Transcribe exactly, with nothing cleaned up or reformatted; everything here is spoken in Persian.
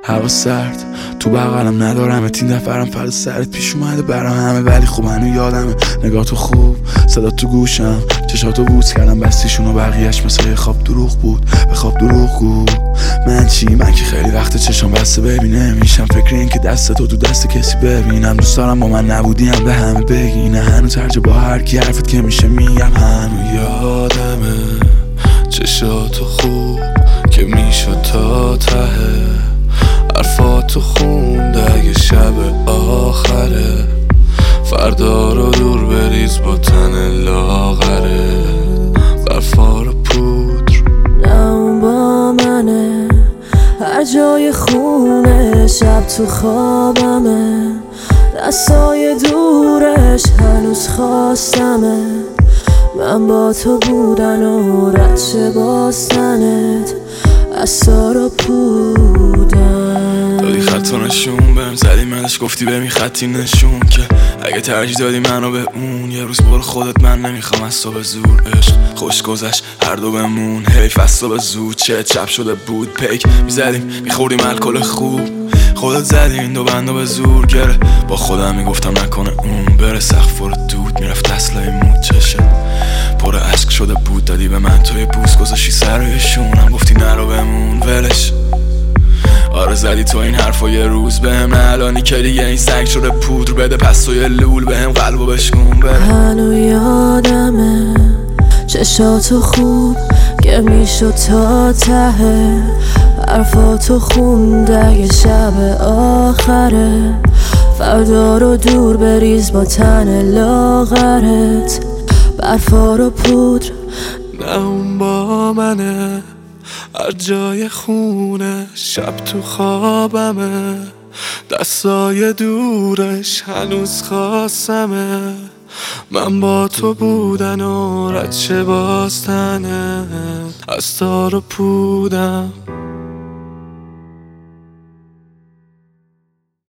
هوا سرد تو بغلم ندارم تین دفرم فرد سرت پیش اومده برا همه، ولی خوب هنو یادمه نگاه تو خوب، صدا تو گوشم، چشاتو بوس کردم بستیشون و بقیهش مثل یه خواب دروغ بود، به خواب دروغ بود. من چی؟ من که خیلی وقت چشم بسته ببینه میشم فکر این که دست تو تو دست کسی ببینم. دوست دارم با من نبودیم به همه بگی نه، هنو ترجه با هر کی حرفت که میشه میگم. هنو یادمه چشاتو خوب که میشد تا ته، حرفاتو خونده اگه شب آخره، فردا رو دور بریز با تن لاغره، برفا رو پودر. نه اون با منه، هر جای خونه شب تو خوابمه، دستای دورش هنوز خواستمه، من با تو بودن و رد شه باستنت دستا رو پودن. دادی خطا نشون بهم زدی منش گفتی بهم خطی نشون که اگه ترجیح دادی منو به اون، یه روز برو خودت من نمیخوام از تو به زور. عشق خوش گذشت هر دو بمون، حیف از تو به زود چه چپ شده بود پیک میزدیم میخوردیم الکل خوب، خودت زدی این دو بندو به زور گره، با خودم میگفتم نکنه اون بره، سقف رو دود میرفت اصلای مود، چشه پر عشق شده بود دادی به من توی بوس گذاشی سر روی شونم، گفتی نرو بمون ولش. آره زدی تو این حرفا یه روز بهم، نه الانی که دیگه این سنگ شده پودر، بده پس تو یه لول بهم قلبو بشکون بره. هنو یادمه چشاتو خوب که میشد تا ته، حرفاتو خونده اگه شب آخره، فردا رو دور بریز با تن لاغرت، برفا رو پودر. نه اون با منه، هر جای خونه شب تو خوابمه، دستای دورش هنوز خواستمه، من با تو بودن و رد شه باستنه از تار و پودم.